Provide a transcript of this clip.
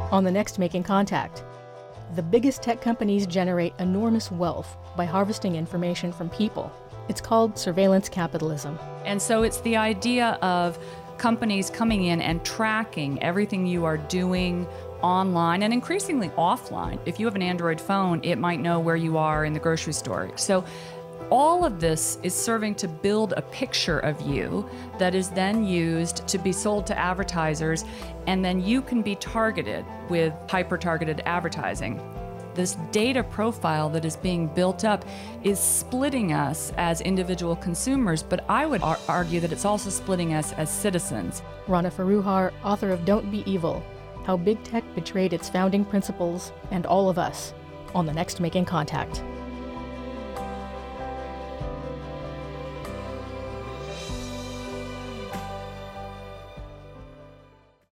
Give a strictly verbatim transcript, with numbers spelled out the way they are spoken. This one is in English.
On the next Making Contact, the biggest tech companies generate enormous wealth by harvesting information from people. It's called surveillance capitalism. And so it's the idea of companies coming in and tracking everything you are doing online and increasingly offline. If you have an Android phone, it might know where you are in the grocery store. So all of this is serving to build a picture of you that is then used to be sold to advertisers, and then you can be targeted with hyper-targeted advertising. This data profile that is being built up is splitting us as individual consumers, but I would ar- argue that it's also splitting us as citizens. Rana Foroohar, author of Don't Be Evil, How Big Tech Betrayed Its Founding Principles and All of Us, on the next Making Contact.